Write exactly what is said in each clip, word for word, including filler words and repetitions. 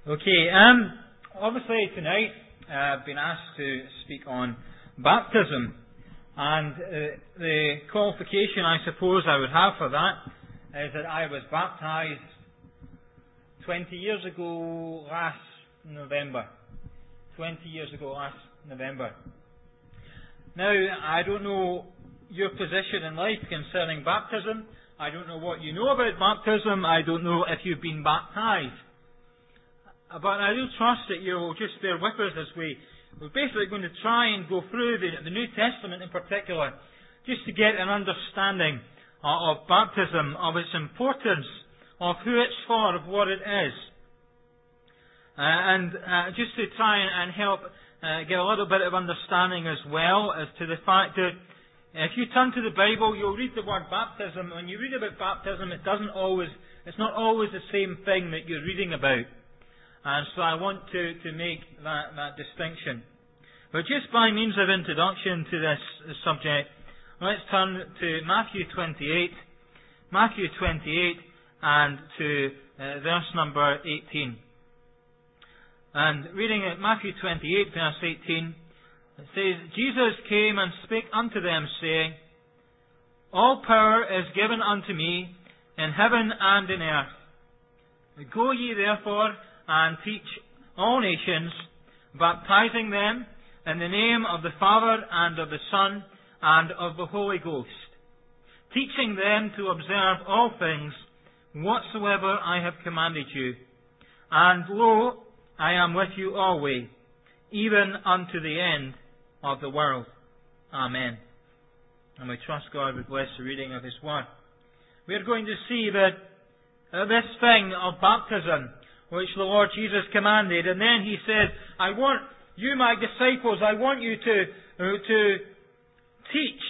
Okay, um, obviously tonight uh, I've been asked to speak on baptism, and uh, the qualification I suppose I would have for that is that I was baptised twenty years ago last November. twenty years ago last November. Now, I don't know your position in life concerning baptism. I don't know what you know about baptism. I don't know if you've been baptised. But I do trust that you'll just bear with us as we, we're basically going to try and go through the, the New Testament in particular, just to get an understanding uh, of baptism, of its importance, of who it's for, of what it is. Uh, and uh, just to try and, and help uh, get a little bit of understanding as well as to the fact that if you turn to the Bible, you'll read the word baptism. When you read about baptism, it doesn't always, it's not always the same thing that you're reading about. And so I want to, to make that, that distinction. But just by means of introduction to this subject, let's turn to Matthew twenty-eight, Matthew twenty-eight, and to uh, verse number eighteen. And reading at Matthew twenty-eight, verse eighteen, it says, Jesus came and spake unto them, saying, All power is given unto me in heaven and in earth. Go ye therefore and teach all nations, baptizing them in the name of the Father and of the Son and of the Holy Ghost, teaching them to observe all things whatsoever I have commanded you. And lo, I am with you always, even unto the end of the world. Amen. And we trust God would bless the reading of His Word. We are going to see that uh, this thing of baptism, which the Lord Jesus commanded, and then He said, I want you, my disciples, I want you to, uh, to teach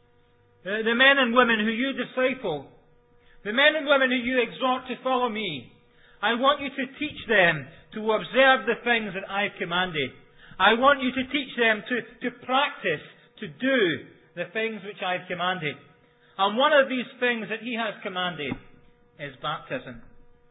uh, the men and women who you disciple, the men and women who you exhort to follow me. I want you to teach them to observe the things that I've commanded. I want you to teach them to, to practice, to do the things which I've commanded. And one of these things that He has commanded is baptism.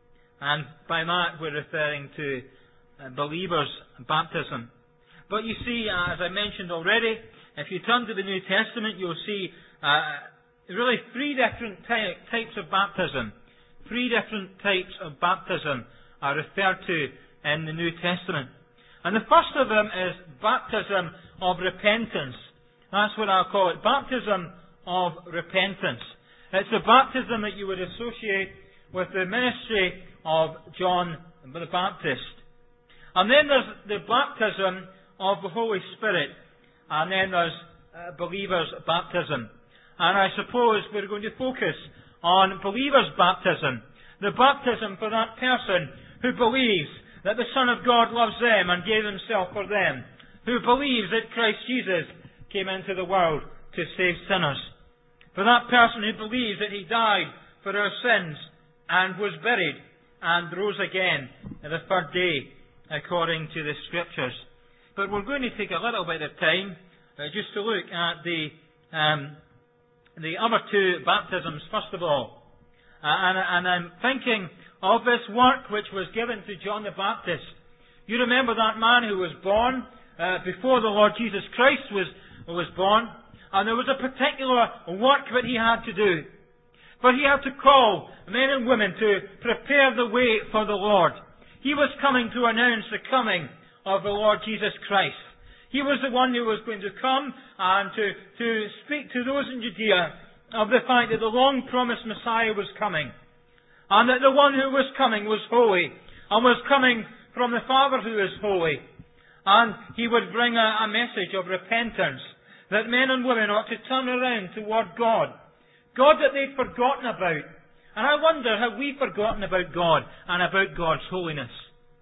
And by that we're referring to uh, believers' baptism. But you see, uh, as I mentioned already, if you turn to the New Testament, you'll see uh, really three different ty- types of baptism. Three different types of baptism are referred to in the New Testament. And the first of them is baptism of repentance. That's what I'll call it. Baptism of repentance. It's a baptism that you would associate with the ministry of John the Baptist. And then there's the baptism of the Holy Spirit. And then there's uh, believers' baptism. And I suppose we're going to focus on believers' baptism. The baptism for that person who believes that the Son of God loves them and gave Himself for them. Who believes that Christ Jesus came into the world to save sinners. For that person who believes that He died for our sins and was buried and rose again on the third day according to the Scriptures. But we're going to take a little bit of time uh, just to look at the um, the other two baptisms first of all. Uh, and, and I'm thinking of this work which was given to John the Baptist. You remember that man who was born uh, before the Lord Jesus Christ was, was born, and there was a particular work that he had to do. But he had to call men and women to prepare the way for the Lord. He was coming to announce the coming of the Lord Jesus Christ. He was the one who was going to come and to, to speak to those in Judea of the fact that the long-promised Messiah was coming. And that the one who was coming was holy, and was coming from the Father who is holy. And He would bring a, a message of repentance, that men and women ought to turn around toward God. God that they'd forgotten about. And I wonder, have we forgotten about God and about God's holiness?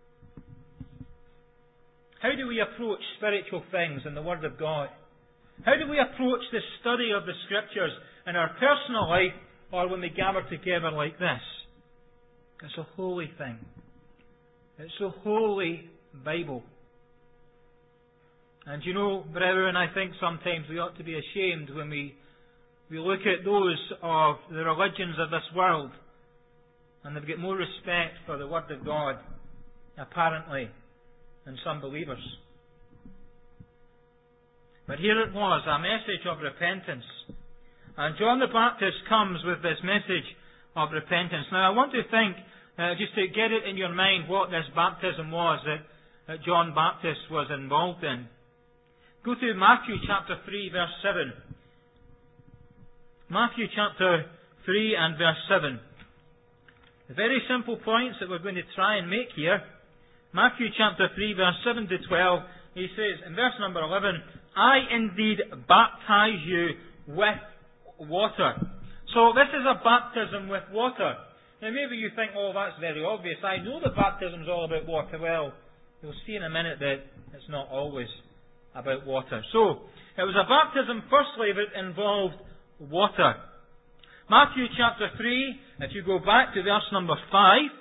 How do we approach spiritual things in the Word of God? How do we approach the study of the Scriptures in our personal life or when we gather together like this? It's a holy thing. It's a holy Bible. And you know, brethren, I think sometimes we ought to be ashamed when we We look at those of the religions of this world, and they've got more respect for the Word of God apparently, in some believers. But here it was, a message of repentance. And John the Baptist comes with this message of repentance. Now I want to think, uh, just to get it in your mind, what this baptism was that, that John Baptist was involved in. Go to Matthew chapter three, verse seven. Matthew chapter three and verse seven. The very simple points that we're going to try and make here. Matthew chapter three, verse seven to twelve, he says, in verse number eleven, I indeed baptize you with water. So this is a baptism with water. Now maybe you think, oh, that's very obvious. I know the baptism is all about water. Well, you'll see in a minute that it's not always about water. So, it was a baptism, firstly, that involved water. Matthew chapter three, if you go back to verse number five,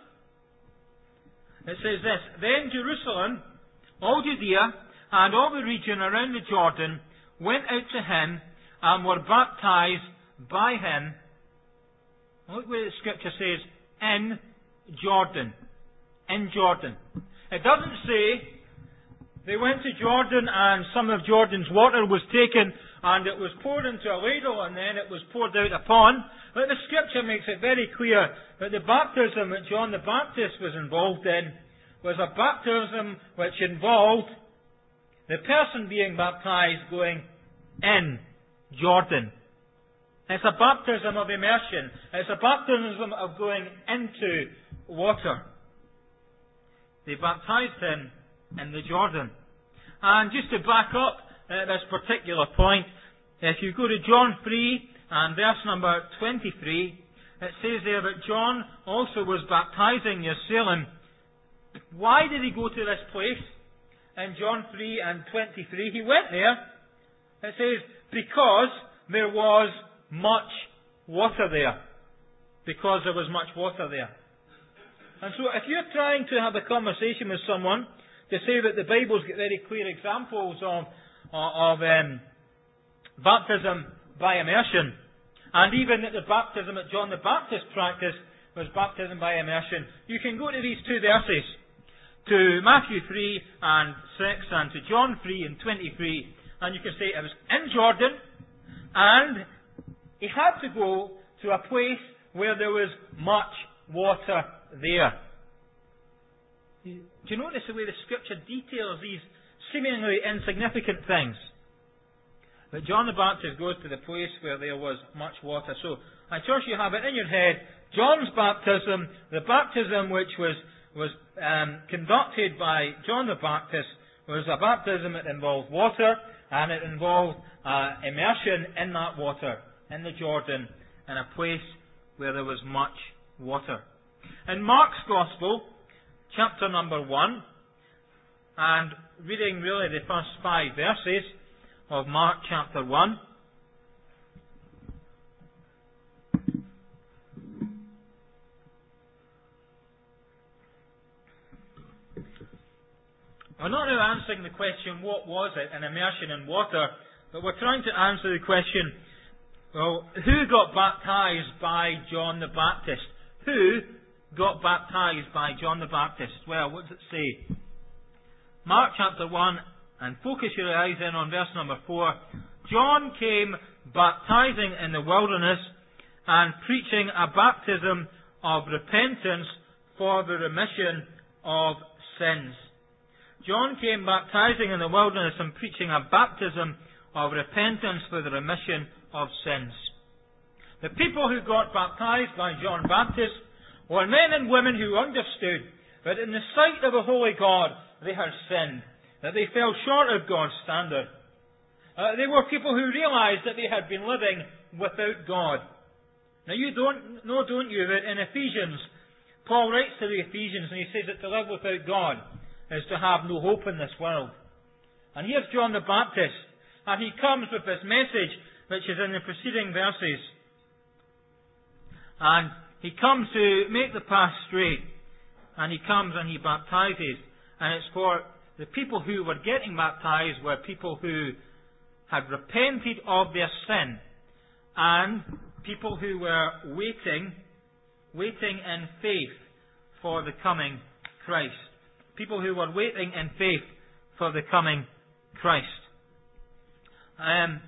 it says this, Then Jerusalem, all Judea, and all the region around the Jordan went out to him and were baptized by him. Look what the scripture says, in Jordan. In Jordan. It doesn't say they went to Jordan and some of Jordan's water was taken and it was poured into a ladle and then it was poured out upon. But the scripture makes it very clear that the baptism that John the Baptist was involved in was a baptism which involved the person being baptized going in Jordan. It's a baptism of immersion. It's a baptism of going into water. They baptized him in the Jordan. And just to back up uh, this particular point, if you go to John three and verse number twenty-three, it says there that John also was baptizing near Salem. Why did he go to this place? In John three and twenty-three, he went there. It says, because there was much water there. Because there was much water there. And so if you're trying to have a conversation with someone to say that the Bible's got very clear examples of, of um, baptism by immersion, and even that the baptism that John the Baptist practiced was baptism by immersion, you can go to these two verses, to Matthew three and six and to John three and twenty-three, and you can say it was in Jordan, and he had to go to a place where there was much water there. Do you notice the way the scripture details these seemingly insignificant things? But John the Baptist goes to the place where there was much water. So, I trust you have it in your head. John's baptism, the baptism which was, was um, conducted by John the Baptist, was a baptism that involved water, and it involved uh, immersion in that water, in the Jordan, in a place where there was much water. In Mark's Gospel, chapter number one, and reading really the first five verses of Mark chapter one, we're not now answering the question, what was it, an immersion in water, but we're trying to answer the question, well, who got baptized by John the Baptist? Who got baptized by John the Baptist? Well, what does it say? Mark chapter one, and focus your eyes in on verse number four. John came baptizing in the wilderness and preaching a baptism of repentance for the remission of sins. John came baptizing in the wilderness and preaching a baptism of repentance for the remission of sins. The people who got baptized by John Baptist were men and women who understood that in the sight of a holy God they had sinned, that they fell short of God's standard. Uh, they were people who realized that they had been living without God. Now you don't know, don't you, that in Ephesians, Paul writes to the Ephesians and he says that to live without God is to have no hope in this world. And here's John the Baptist, and he comes with this message which is in the preceding verses. And he comes to make the path straight, and he comes and he baptizes. And it's for the people who were getting baptized were people who had repented of their sin, and people who were waiting, waiting in faith for the coming Christ. people who were waiting in faith for the coming Christ. Um,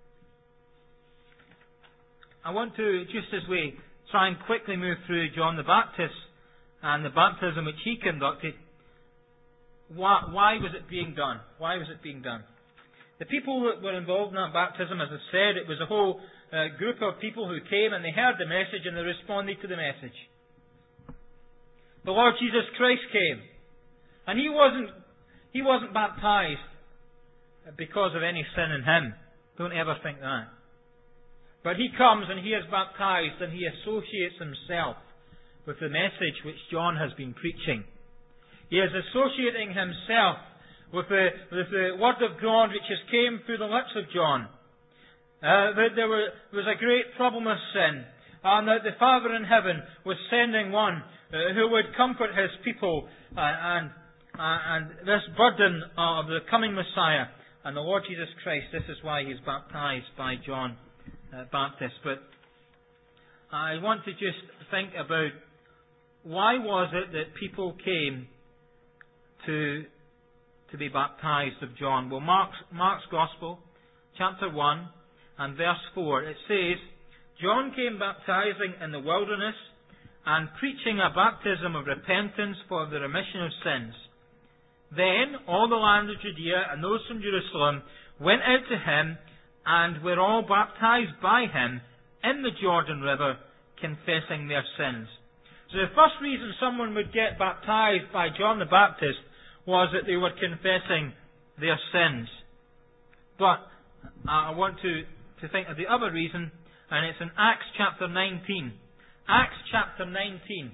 I want to, just as we try and quickly move through John the Baptist and the baptism which he conducted, why, why was it being done? Why was it being done? The people that were involved in that baptism, as I said, it was a whole uh, group of people who came and they heard the message and they responded to the message. The Lord Jesus Christ came, and He wasn't He wasn't baptized because of any sin in Him. Don't ever think that. But He comes and He is baptized and He associates Himself with the message which John has been preaching. He is associating Himself with the, with the Word of God which has came through the lips of John. Uh, that there were, was a great problem of sin, and that the Father in heaven was sending one uh, who would comfort His people, uh, and, uh, and this burden of the coming Messiah, and the Lord Jesus Christ. This is why He is baptized by John uh, Baptist. But I want to just think about why was it that people came to to be baptized of John. Well, Mark's, Mark's Gospel, chapter one and verse four, it says, John came baptizing in the wilderness and preaching a baptism of repentance for the remission of sins. Then all the land of Judea and those from Jerusalem went out to him and were all baptized by him in the Jordan River, confessing their sins. So the first reason someone would get baptized by John the Baptist was that they were confessing their sins. But I want to, to think of the other reason, and it's in Acts chapter nineteen. Acts chapter nineteen.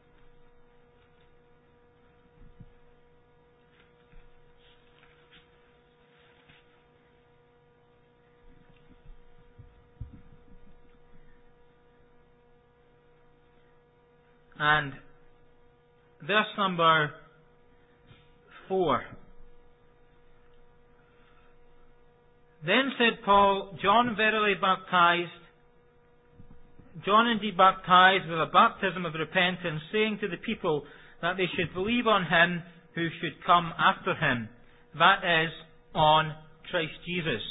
And verse number four. Then said Paul, John verily baptized, John indeed baptized with a baptism of repentance, saying to the people that they should believe on him who should come after him, that is, on Christ Jesus.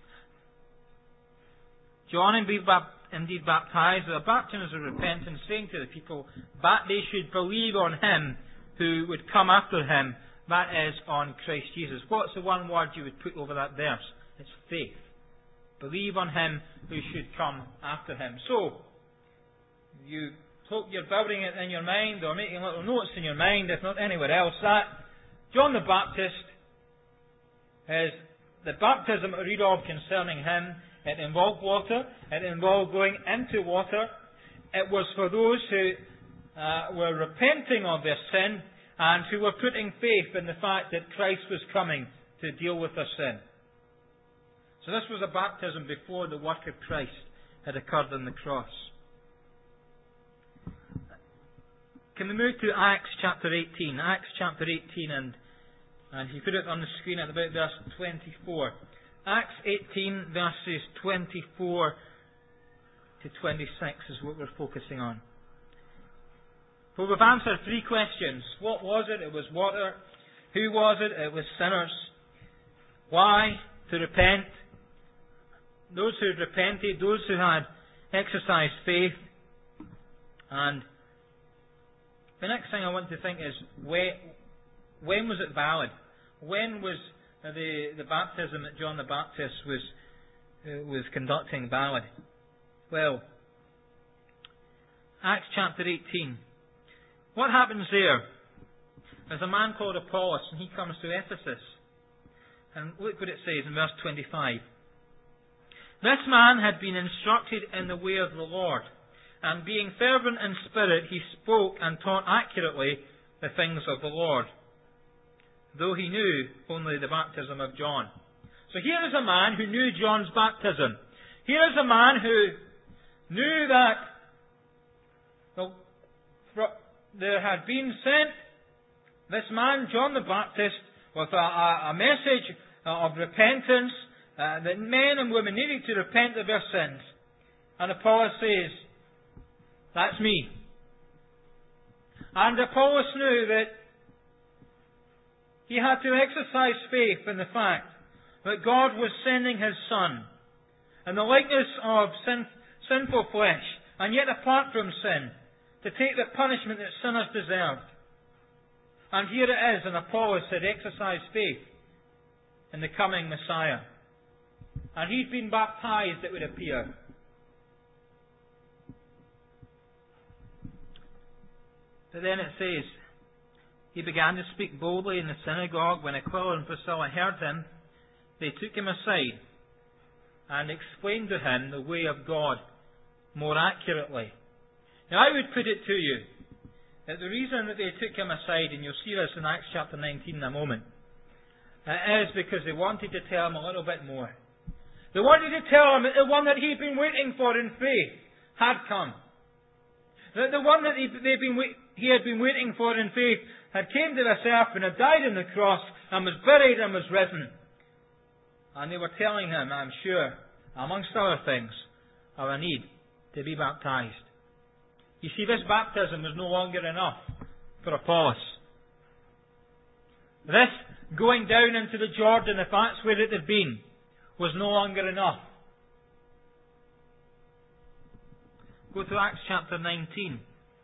John indeed baptized, indeed baptized with a baptism of repentance, saying to the people that they should believe on him who would come after him, that is, on Christ Jesus. What's the one word you would put over that verse? It's faith. Believe on him who should come after him. So, you hope you're building it in your mind or making little notes in your mind, if not anywhere else, that John the Baptist is the baptism I read of concerning him. It involved water. It involved going into water. It was for those who uh, were repenting of their sin and who were putting faith in the fact that Christ was coming to deal with their sin. So this was a baptism before the work of Christ had occurred on the cross. Can we move to Acts chapter eighteen? Acts chapter eighteen, and, and if you put it on the screen at about verse twenty-four. Acts eighteen, verses twenty-four to twenty-six is what we're focusing on. Well, we've answered three questions. What was it? It was water. Who was it? It was sinners. Why? To repent. Those who had repented, those who had exercised faith. And the next thing I want to think is, when, when was it valid? When was the, the baptism that John the Baptist was, uh, was conducting valid? Well, Acts chapter eighteen. What happens there? There's a man called Apollos, and he comes to Ephesus. And look what it says in verse twenty-five. This man had been instructed in the way of the Lord, and being fervent in spirit, he spoke and taught accurately the things of the Lord, though he knew only the baptism of John. So here is a man who knew John's baptism. Here is a man who knew that well, there had been sent this man, John the Baptist, with a, a, a message of repentance, uh, that men and women needed to repent of their sins. And Apollos says, that's me. And Apollos knew that He had to exercise faith in the fact that God was sending His Son in the likeness of sin, sinful flesh, and yet apart from sin, to take the punishment that sinners deserved. And here it is, and Apollos had exercised faith in the coming Messiah. And he'd been baptized, it would appear. But then it says, he began to speak boldly in the synagogue. When Aquila and Priscilla heard him, they took him aside and explained to him the way of God more accurately. Now I would put it to you that the reason that they took him aside, and you'll see this in Acts chapter nineteen in a moment, is because they wanted to tell him a little bit more. They wanted to tell him that the one that he'd been waiting for in faith had come. That the one that he, they'd been, he had been waiting for in faith had came to this earth and had died on the cross and was buried and was risen. And they were telling him, I'm sure, amongst other things, of a need to be baptized. You see, this baptism was no longer enough for Apollos. This going down into the Jordan, if that's where it had been, was no longer enough. Go to Acts chapter nineteen.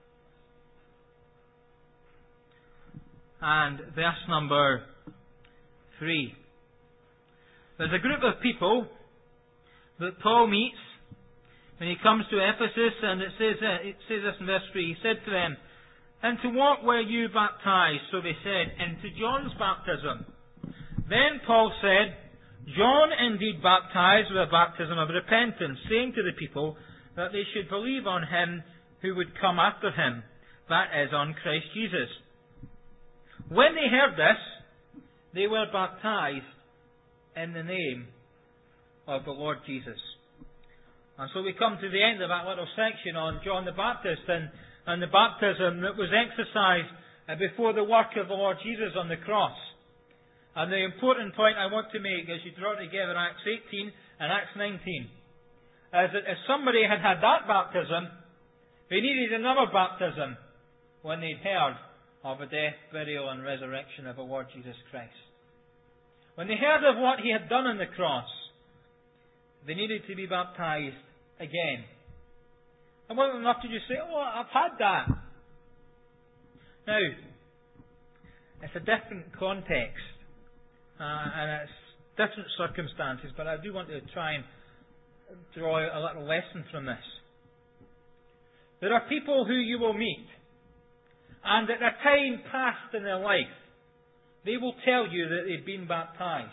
And verse number three. There's a group of people that Paul meets when he comes to Ephesus, and it says, uh, it says this in verse three. He said to them, "Into what were you baptized?" So they said, "Into John's baptism." Then Paul said, "John indeed baptized with a baptism of repentance, saying to the people that they should believe on him who would come after him, that is, on Christ Jesus." When they heard this, they were baptized in the name of the Lord Jesus. And so we come to the end of that little section on John the Baptist and, and the baptism that was exercised before the work of the Lord Jesus on the cross. And the important point I want to make as you draw together Acts eighteen and Acts nineteen is that if somebody had had that baptism, they needed another baptism when they'd heard of the death, burial and resurrection of the Lord Jesus Christ. When they heard of what He had done on the cross, they needed to be baptized again. And wasn't enough to just say, "Oh, I've had that." Now, it's a different context. Uh, and it's different circumstances, but I do want to try and draw out a little lesson from this. There are people who you will meet, and at a time past in their life, they will tell you that they've been baptized.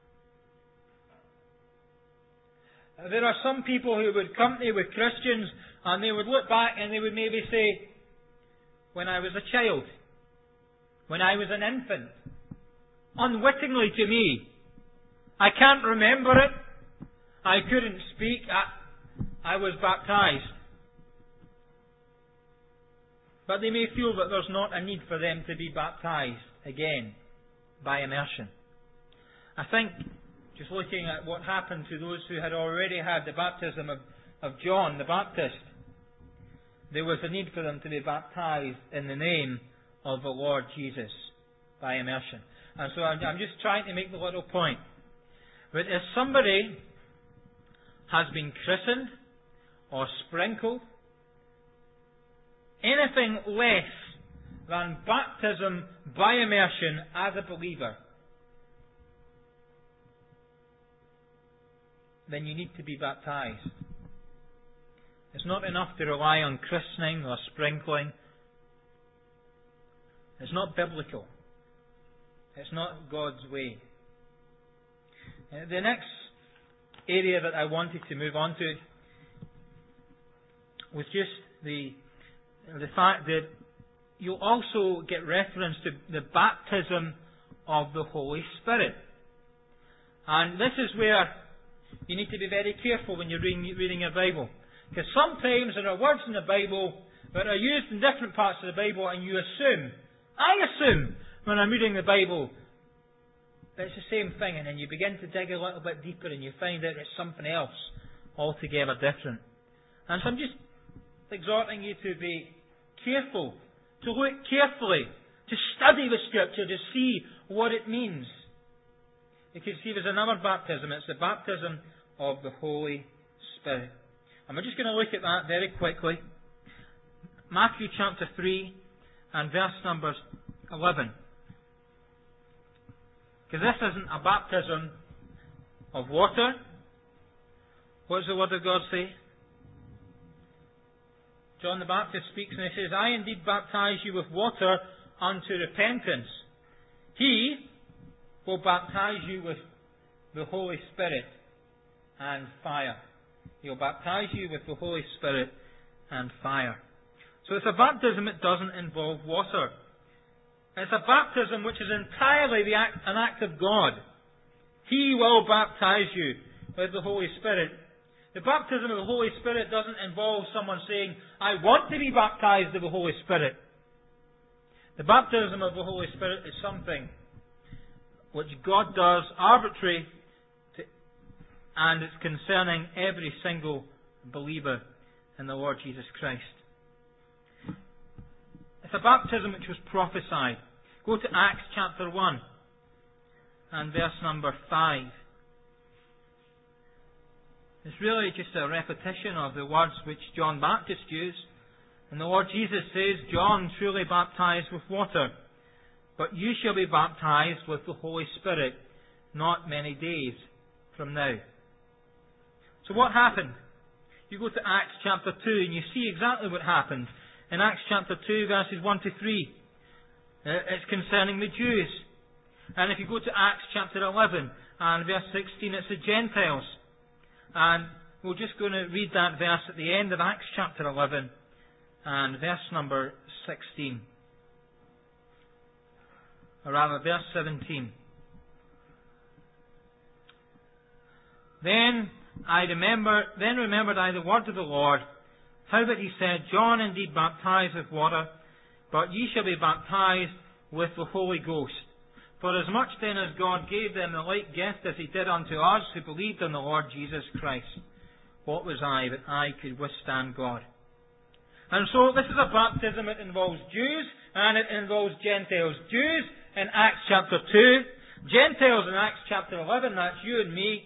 There are some people who would company with Christians, and they would look back and they would maybe say, "When I was a child, when I was an infant, unwittingly to me, I can't remember it, I couldn't speak, I, I was baptized." But they may feel that there's not a need for them to be baptized again by immersion. I think, just looking at what happened to those who had already had the baptism of, of John the Baptist, there was a need for them to be baptized in the name of the Lord Jesus by immersion. And so I'm, I'm just trying to make the little point that if somebody has been christened or sprinkled, anything less than baptism by immersion as a believer, then you need to be baptized. It's not enough to rely on christening or sprinkling. It's not biblical. It's not God's way. Uh, the next area that I wanted to move on to was just the the fact that you'll also get reference to the baptism of the Holy Spirit. And this is where you need to be very careful when you're reading, reading your Bible. Because sometimes there are words in the Bible that are used in different parts of the Bible, and you assume, I assume, when I'm reading the Bible, that it's the same thing, and then you begin to dig a little bit deeper and you find out it's something else altogether different. And so I'm just exhorting you to be careful, to look carefully to study the Scripture, to see what it means. Because see, there's another baptism. It's the baptism of the Holy Spirit. And we're just going to look at that very quickly. Matthew chapter three and verse number eleven. Because this isn't a baptism of water. What does the Word of God say? John the Baptist speaks and he says, I indeed baptize you with water unto repentance. He will baptize you with the Holy Spirit and fire. He will baptize you with the Holy Spirit and fire. So it's a baptism that doesn't involve water. It's a baptism which is entirely the act, an act of God. He will baptize you with the Holy Spirit. The baptism of the Holy Spirit doesn't involve someone saying, I want to be baptized with the Holy Spirit. The baptism of the Holy Spirit is something which God does arbitrary to, and it's concerning every single believer in the Lord Jesus Christ. It's a baptism which was prophesied. Go to Acts chapter one and verse number five. It's really just a repetition of the words which John Baptist used. And the Lord Jesus says, John truly baptized with water, but you shall be baptized with the Holy Spirit not many days from now. So what happened? You go to Acts chapter two and you see exactly what happened. In Acts chapter two verses one to three, it's concerning the Jews. And if you go to Acts chapter eleven and verse sixteen, it's the Gentiles. And we're just going to read that verse at the end of Acts chapter eleven and verse number sixteen. Or rather, verse seventeen. Then I remember, then remembered I the word of the Lord, how that he said, John indeed baptized with water, but ye shall be baptized with the Holy Ghost. For as much then as God gave them the like gift as he did unto us who believed on the Lord Jesus Christ, what was I that I could withstand God? And so this is a baptism that involves Jews and it involves Gentiles. Jews in Acts chapter two, Gentiles in Acts chapter eleven, that's you and me.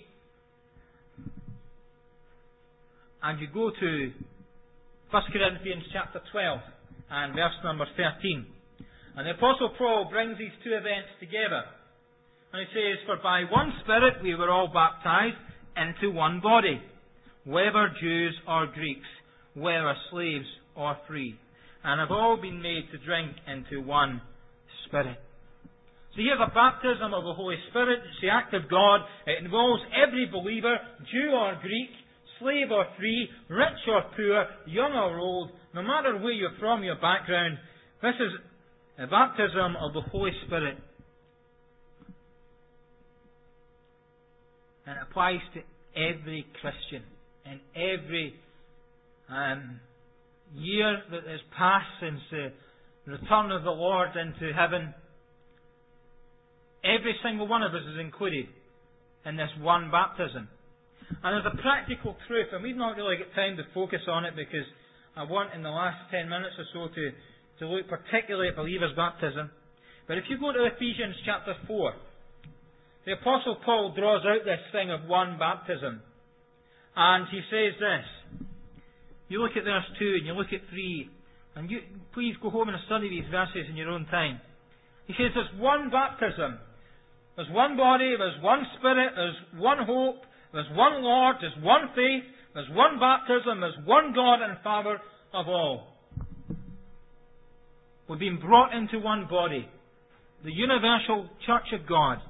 And you go to First Corinthians chapter twelve and verse number thirteen. And the Apostle Paul brings these two events together. And he says, for by one Spirit we were all baptized into one body, whether Jews or Greeks, whether slaves or free, and have all been made to drink into one Spirit. So here's a baptism of the Holy Spirit. It's the act of God. It involves every believer, Jew or Greek, slave or free, rich or poor, young or old, no matter where you're from, your background. This is a baptism of the Holy Spirit. And it applies to every Christian. In every um, year that has passed since the return of the Lord into heaven, every single one of us is included in this one baptism. And there's a practical truth, and we've not really got time to focus on it because I want in the last ten minutes or so to, to look particularly at believers' baptism. But if you go to Ephesians chapter four, the Apostle Paul draws out this thing of one baptism. And he says this. You look at verse two and you look at three, and you please go home and study these verses in your own time. He says there's one baptism. There's one body, there's one Spirit, there's one hope, there's one Lord, there's one faith, there's one baptism, there's one God and Father of all. We've been brought into one body, the universal Church of God.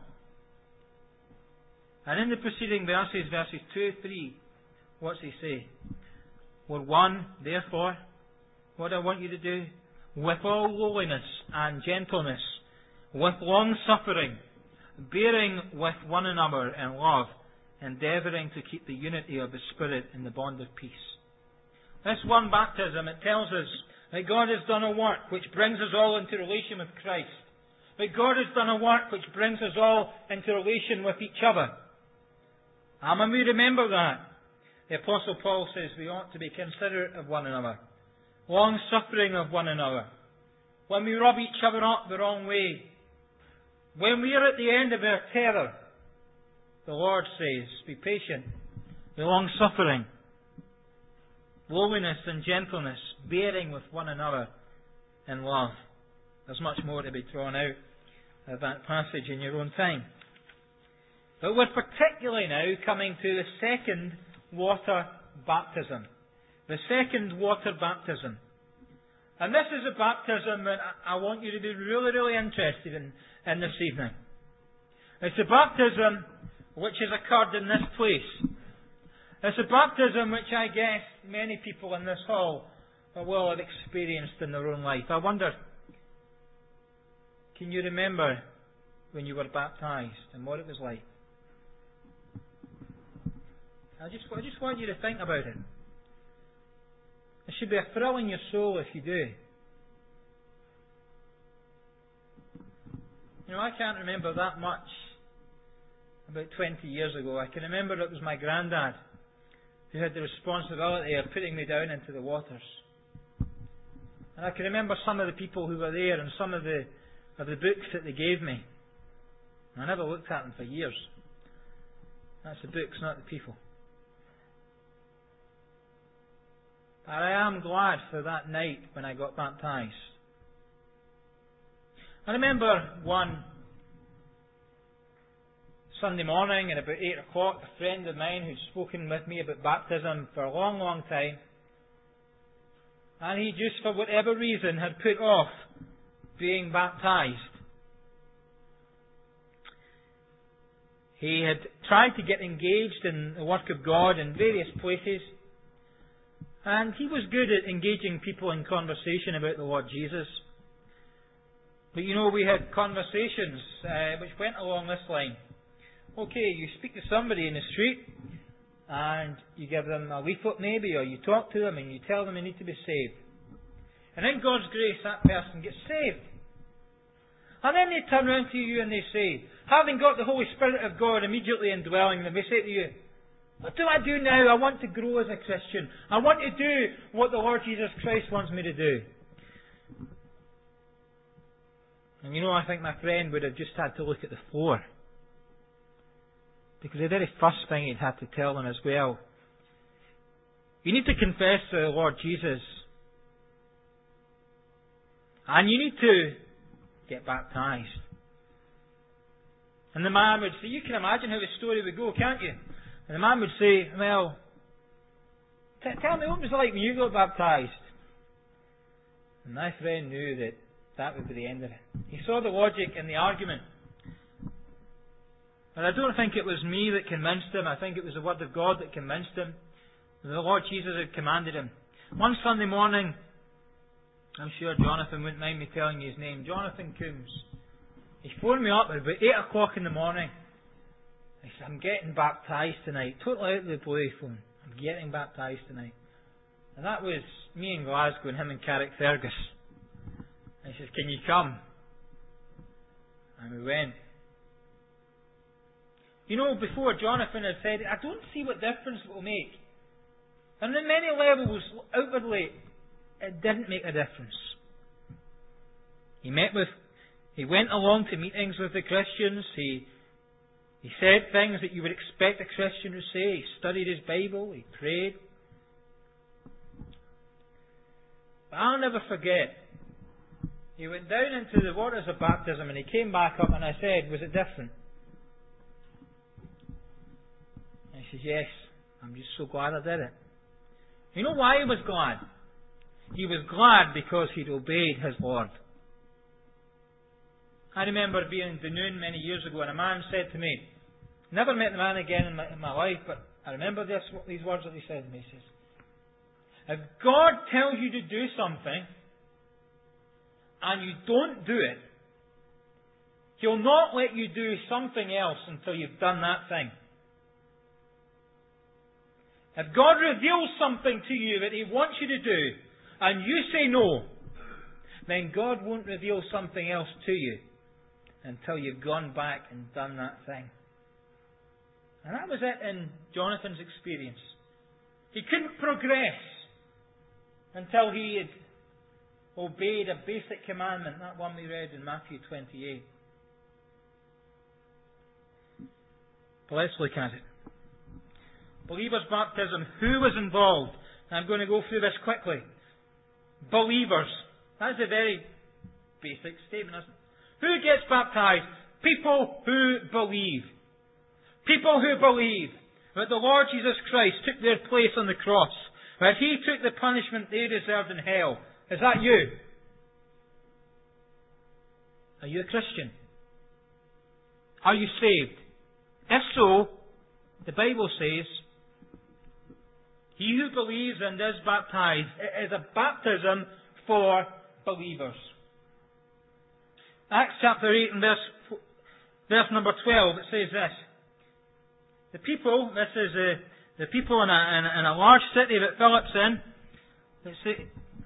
And in the preceding verses, verses two, three, what's he say? We're one, therefore, what I want you to do, with all lowliness and gentleness, with long suffering, bearing with one another in love, endeavouring to keep the unity of the Spirit in the bond of peace. This one baptism, it tells us that God has done a work which brings us all into relation with Christ. That God has done a work which brings us all into relation with each other. And when we remember that, the Apostle Paul says we ought to be considerate of one another, long-suffering of one another, when we rub each other up the wrong way, when we are at the end of our tether, the Lord says, be patient, be long-suffering, lowliness and gentleness, bearing with one another in love. There's much more to be drawn out of that passage in your own time. But we're particularly now coming to the second water baptism. The second water baptism. And this is a baptism that I want you to be really, really interested in, in this evening. It's a baptism which has occurred in this place. It's a baptism which I guess many people in this hall will have experienced in their own life. I wonder, can you remember when you were baptized and what it was like? I just, I just want you to think about it. There should be a thrill in your soul if you do. You know, I can't remember that much about twenty years ago. I can remember it was my granddad who had the responsibility of putting me down into the waters. And I can remember some of the people who were there and some of the of the books that they gave me. I never looked at them for years. That's the books, not the people. But I am glad for that night when I got baptized. I remember one Sunday morning at about eight o'clock, a friend of mine who'd spoken with me about baptism for a long, long time, and he just, for whatever reason, had put off being baptized. He had tried to get engaged in the work of God in various places, and he was good at engaging people in conversation about the Lord Jesus. But you know, we had conversations uh, which went along this line. Okay, you speak to somebody in the street, and you give them a leaflet maybe, or you talk to them and you tell them they need to be saved. And in God's grace, that person gets saved. And then they turn around to you and they say, having got the Holy Spirit of God immediately indwelling them, they say to you, what do I do now? I want to grow as a Christian. I want to do what the Lord Jesus Christ wants me to do. And you know, I think my friend would have just had to look at the floor. Because the very first thing he'd have to tell them as well, you need to confess to the Lord Jesus. And you need to get baptized. And the man would say, you can imagine how the story would go, can't you? And the man would say, well, t- tell me what was it like when you got baptized? And my friend knew that that would be the end of it. He saw the logic in the argument. But I don't think it was me that convinced him. I think it was the Word of God that convinced him. The Lord Jesus had commanded him. One Sunday morning, I'm sure Jonathan wouldn't mind me telling you his name, Jonathan Coombs. He phoned me up at about eight o'clock in the morning. He said, I'm getting baptized tonight. Totally out of the blue phone. I'm getting baptized tonight. And that was me in Glasgow and him in Carrickfergus. And he says, can you come? And we went. You know, before Jonathan had said, I don't see what difference it will make. And on many levels, outwardly, it didn't make a difference. He met with, he went along to meetings with the Christians. He, he said things that you would expect a Christian to say. He studied his Bible. He prayed. But I'll never forget. He went down into the waters of baptism and he came back up and I said, was it different? And he says, yes, I'm just so glad I did it. You know why he was glad? He was glad because he'd obeyed his Lord. I remember being in Dunoon many years ago and a man said to me, never met the man again in my, in my life, but I remember this, these words that he said to me. He says, if God tells you to do something and you don't do it, He'll not let you do something else until you've done that thing. If God reveals something to you that He wants you to do, and you say no, then God won't reveal something else to you until you've gone back and done that thing. And that was it in Jonathan's experience. He couldn't progress until he had obeyed a basic commandment, that one we read in Matthew twenty-eight. But let's look at it. Believers' baptism. Who was involved? I'm going to go through this quickly. Believers. That's a very basic statement, isn't it? Who gets baptized? People who believe. People who believe that the Lord Jesus Christ took their place on the cross, that He took the punishment they deserved in hell. Is that you? Are you a Christian? Are you saved? If so, the Bible says, he who believes and is baptized, it is a baptism for believers. Acts chapter eight and verse, verse number twelve, it says this. The people, this is the, the people in a, in, a, in a large city that Philip's in, it say,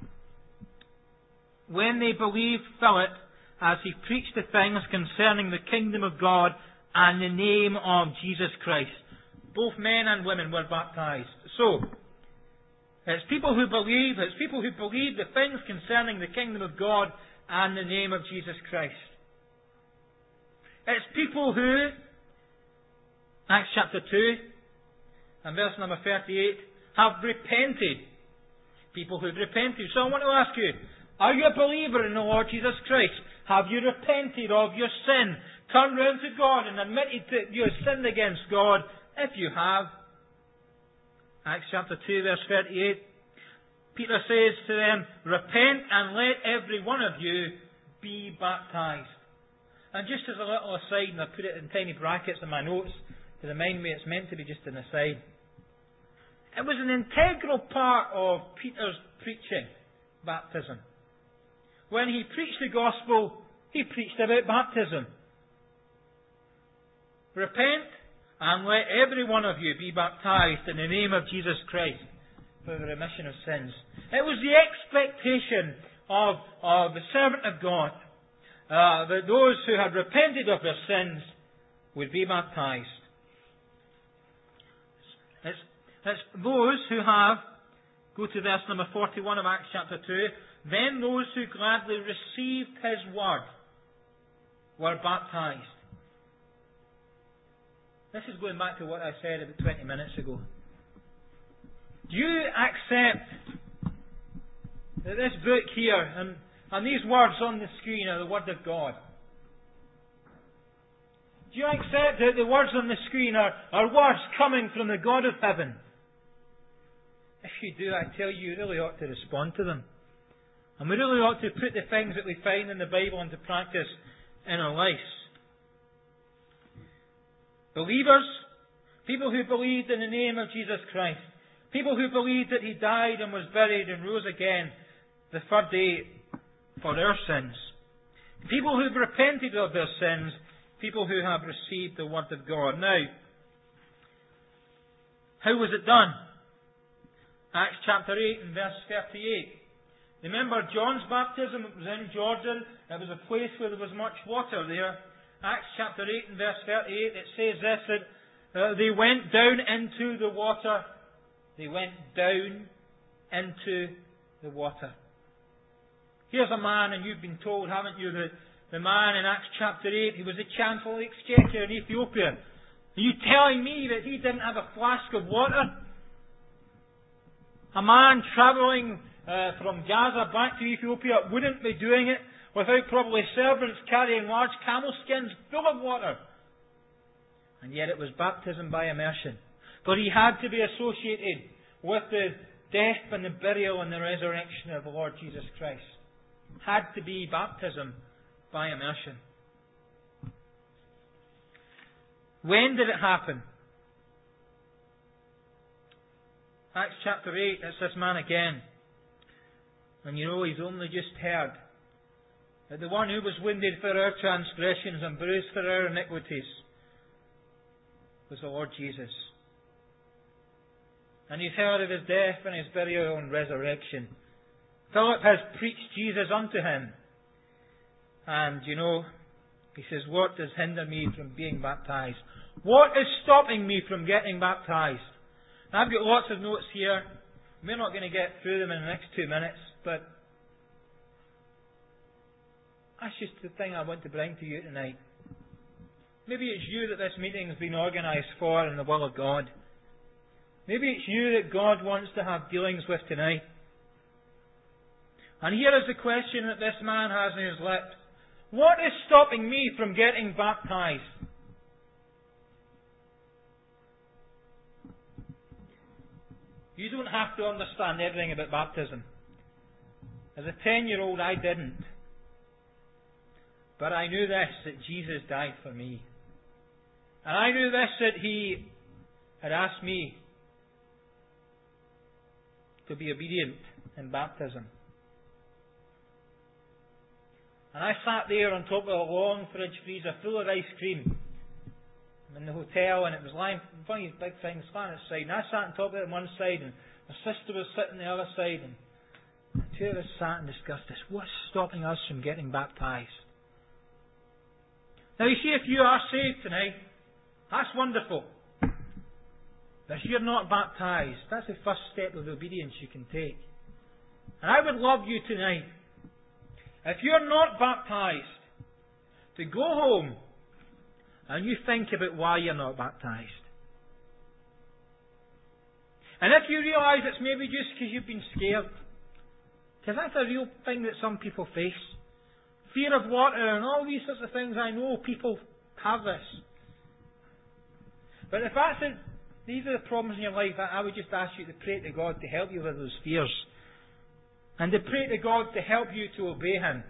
when they believed Philip as he preached the things concerning the kingdom of God and the name of Jesus Christ. Both men and women were baptized. So, it's people who believe, it's people who believe the things concerning the kingdom of God and the name of Jesus Christ. It's people who, Acts chapter two and verse number thirty-eight, have repented. People who've repented. So I want to ask you, are you a believer in the Lord Jesus Christ? Have you repented of your sin? Turned round to God and admitted that you have sinned against God? If you have, Acts chapter two verse thirty-eight, Peter says to them, repent and let every one of you be baptized. And just as a little aside, and I put it in tiny brackets in my notes to remind me it's meant to be just an aside, it was an integral part of Peter's preaching, baptism. When he preached the gospel, he preached about baptism. Repent and let every one of you be baptized in the name of Jesus Christ for the remission of sins. It was the expectation of, of the servant of God uh, that those who had repented of their sins would be baptized. It's, it's those who have, go to verse number forty-one of Acts chapter two, then those who gladly received His word were baptized. This is going back to what I said about twenty minutes ago. Do you accept that this book here and, and these words on the screen are the Word of God? Do you accept that the words on the screen are, are words coming from the God of heaven? If you do, I tell you, you really ought to respond to them. And we really ought to put the things that we find in the Bible into practice in our lives. Believers, people who believed in the name of Jesus Christ, people who believed that He died and was buried and rose again the third day for our sins, people who've repented of their sins, people who have received the Word of God. Now, how was it done? Acts chapter eight and verse thirty-eight. Remember John's baptism, it was in Jordan, it was a place where there was much water there. Acts chapter eight and verse thirty-eight, it says this, that uh, they went down into the water. They went down into the water. Here's a man, and you've been told, haven't you, that the man in Acts chapter eight, he was the Chancellor of the Exchequer in Ethiopia. Are you telling me that he didn't have a flask of water? A man travelling uh, from Gaza back to Ethiopia wouldn't be doing it without probably servants carrying large camel skins full of water. And yet it was baptism by immersion. For he had to be associated with the death and the burial and the resurrection of the Lord Jesus Christ. Had to be baptism by immersion. When did it happen? Acts chapter eight, it's this man again. And you know, he's only just heard that the one who was wounded for our transgressions and bruised for our iniquities was the Lord Jesus. And he's heard of His death and His burial and resurrection. Philip has preached Jesus unto him. And, you know, he says, what does hinder me from being baptized? What is stopping me from getting baptized? Now, I've got lots of notes here. We're not going to get through them in the next two minutes, but That's just the thing I want to bring to you tonight. Maybe it's you that this meeting has been organised for in the will of God. Maybe it's you that God wants to have dealings with tonight. And here is the question that this man has on his lips. What is stopping me from getting baptized? You don't have to understand everything about baptism. As a ten-year-old, I didn't. But I knew this, that Jesus died for me. And I knew this, that He had asked me to be obedient in baptism. And I sat there on top of a long fridge freezer full of ice cream. I'm in the hotel and it was lying, one of these big things lying outside. And I sat on top of it on one side and my sister was sitting on the other side. And the two of us sat and discussed this. What's stopping us from getting baptized? Now you see, if you are saved tonight, that's wonderful. But if you're not baptized, that's the first step of obedience you can take. And I would love you tonight, if you're not baptized, to go home and you think about why you're not baptized. And if you realise it's maybe just because you've been scared, because that's a real thing that some people face. Fear of water and all these sorts of things, I know people have this. But if that's it, these are the problems in your life, I would just ask you to pray to God to help you with those fears. And to pray to God to help you to obey Him.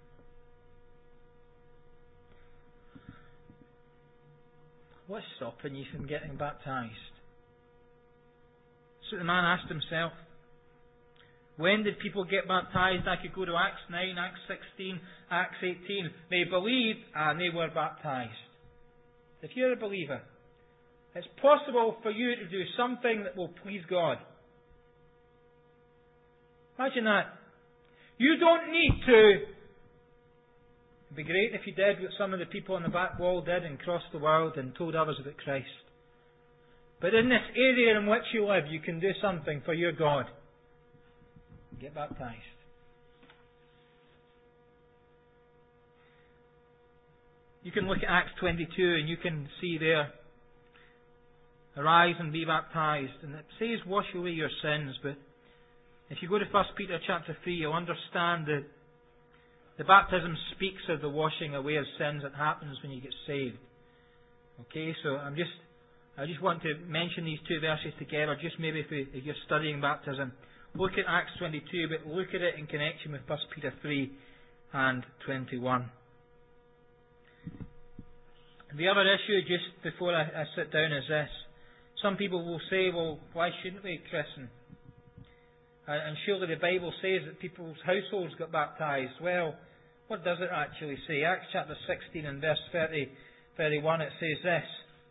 What's stopping you from getting baptized? So the man asked himself. When did people get baptized? I could go to Acts nine, Acts sixteen, Acts eighteen. They believed and they were baptized. If you're a believer, it's possible for you to do something that will please God. Imagine that. You don't need to. It'd be great if you did what some of the people on the back wall did and crossed the world and told others about Christ. But in this area in which you live, you can do something for your God. Get baptized. You can look at Acts twenty-two and you can see there, arise and be baptized. And it says wash away your sins, but if you go to First Peter chapter three, you'll understand that the baptism speaks of the washing away of sins that happens when you get saved. Okay, so I'm just, I just want to mention these two verses together, just maybe if, we, if you're studying baptism. Look at Acts twenty-two, but look at it in connection with First Peter three and twenty-one. The other issue, just before I, I sit down, is this. Some people will say, well, why shouldn't we christen? And surely the Bible says that people's households got baptized. Well, what does it actually say? Acts chapter sixteen and verse thirty, thirty-one, it says this.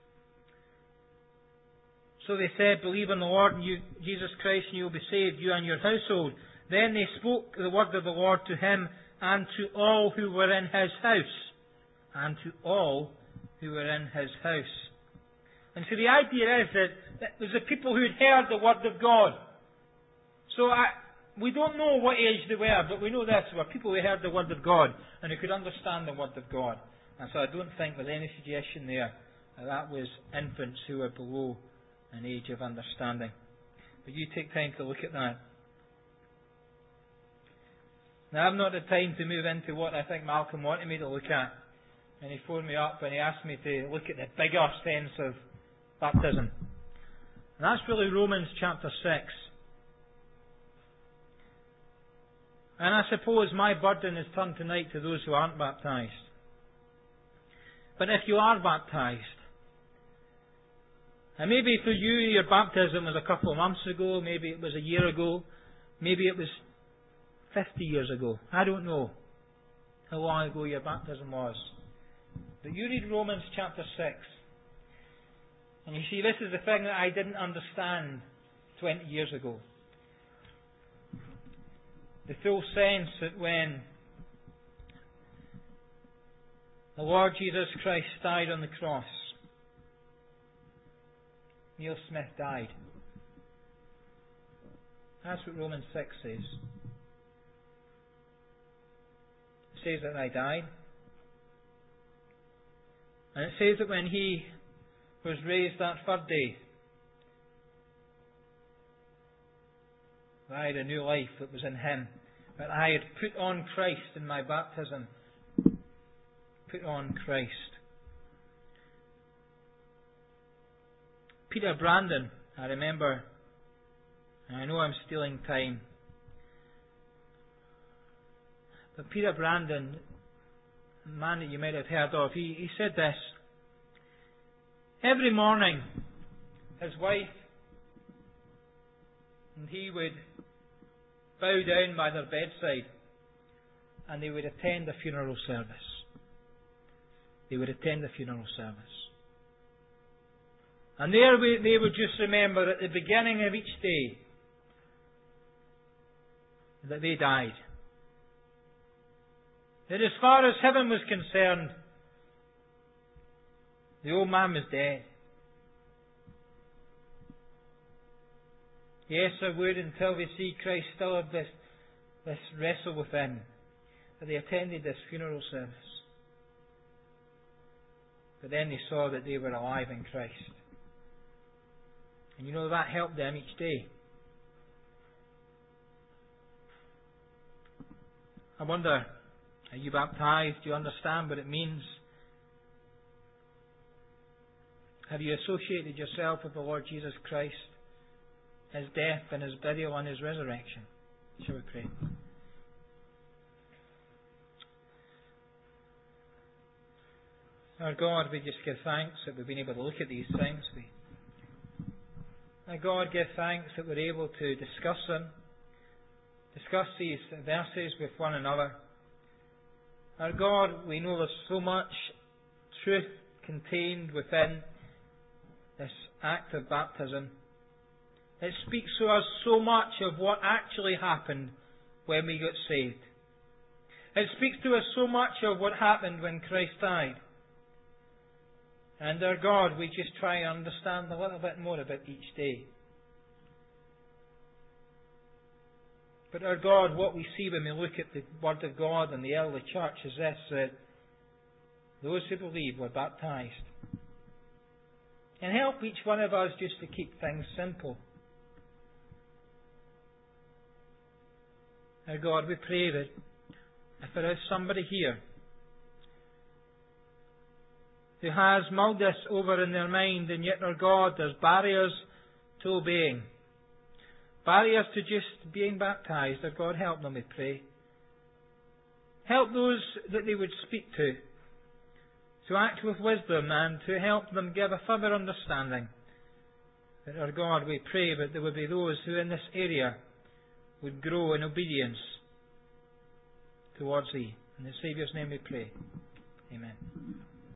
So they said, believe in the Lord and you, Jesus Christ, and you will be saved, you and your household. Then they spoke the word of the Lord to him and to all who were in his house. And to all who were in his house. And so the idea is that, that there's the people who had heard the word of God. So I, we don't know what age they were, but we know this. There were people who heard the word of God and who could understand the word of God. And so I don't think there's any suggestion there that that was infants who were below an age of understanding. But you take time to look at that. Now, I've not had time to move into what I think Malcolm wanted me to look at. And he phoned me up and he asked me to look at the bigger sense of baptism. And that's really Romans chapter six. And I suppose my burden is turned tonight to those who aren't baptized. But if you are baptized, and maybe for you your baptism was a couple of months ago, maybe it was a year ago, maybe it was fifty years ago. I don't know how long ago your baptism was. But you read Romans chapter six, and you see this is the thing that I didn't understand twenty years ago. The full sense that when the Lord Jesus Christ died on the cross, Neil Smith died. That's what Romans six says. says that I died. And it says that when He was raised that third day, I had a new life that was in Him. That I had put on Christ in my baptism. Put on Christ. Peter Brandon, I remember, and I know I'm stealing time, but Peter Brandon, a man that you might have heard of, he, he said this. Every morning, his wife and he would bow down by their bedside and they would attend the funeral service. They would attend the funeral service. And there we, they would just remember at the beginning of each day that they died. That as far as heaven was concerned, the old man was dead. Yes, I would, until we see Christ still have this, this wrestle within. That they attended this funeral service. But then they saw that they were alive in Christ. And you know, that helped them each day. I wonder, are you baptized? Do you understand what it means? Have you associated yourself with the Lord Jesus Christ, His death and His burial and His resurrection? Shall we pray? Our God, we just give thanks that we've been able to look at these things. We, our God, give thanks that we're able to discuss them, discuss these verses with one another. Our God, we know there's so much truth contained within this act of baptism. It speaks to us so much of what actually happened when we got saved. It speaks to us so much of what happened when Christ died. And our God, we just try and understand a little bit more about each day. But our God, what we see when we look at the Word of God and the early church is this, that those who believe were baptized. And help each one of us just to keep things simple. Our God, we pray that if there is somebody here who has mulled this over in their mind, and yet, our God, there's barriers to obeying. Barriers to just being baptized. Our God, help them, we pray. Help those that they would speak to, to act with wisdom and to help them give a further understanding. That, our God, we pray that there would be those who in this area would grow in obedience towards Thee. In the Saviour's name we pray. Amen.